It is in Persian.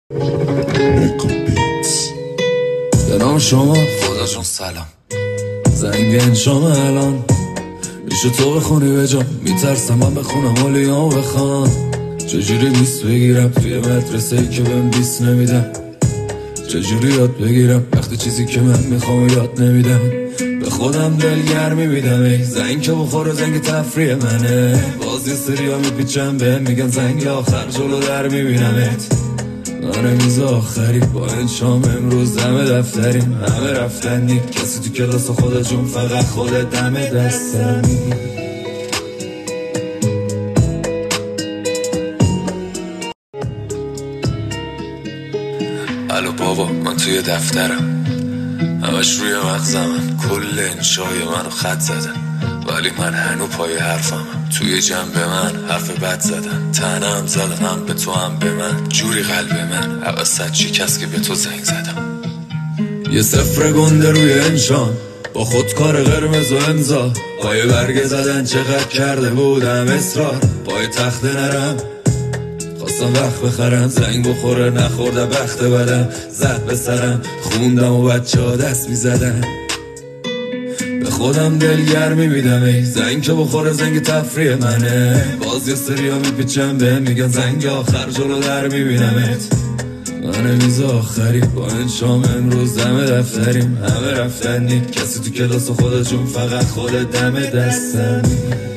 به نام شما خدا جون سلام. زنگ انشام الان میشه تو بخونی به جا، میترسم من بخونم اولیام بخوان. چجوری 20 بگیرم توی مدرسه ای که بهم 20 نمیدن؟ چجوری یاد بگیرم وقتی چیزی که من میخوام یاد نمیدن؟ به خودم دلگرمی میدم ای زنگ که بخور زنگ تفریح منه. بازی سریا میپیچم به میگن زنگ آخر جلو در میبینمت. من میز آخری با انشام امروز دم دفتریم، همه رفتنی کسی تو کلاس خودشون فقط خود دم دستمی. الو بابا من توی دفترم، همش روی مغزمن، کل انشای منو خط زدن ولی من هنو پای حرفمم. توی جنب من حرف بد زدن، تنم زدن هم به تو هم به من. جوری قلب من حوست شکست که به تو زنگ زدم. یه صفر گنده روی انشان با خودکار قرمز و امضا، پای برگ زدن چقدر کرده بودم اصرار. پای تخت نرم خواستم وقت بخرم، زنگ بخوره نخورده بخت بدم. زد به سرم خوندم و بچه ها دست میزدن. به خودم دلگرمی میدم ای زنگ که بخوره زنگ تفریح منه. باز یه سریا میپیچم به میگن زنگ آخر جلو در میبینمت. من میز آخری با انشام امروز دم دفتریم، همه رفتنی کسی تو کلاس خودشون فقط خود دم دستمی.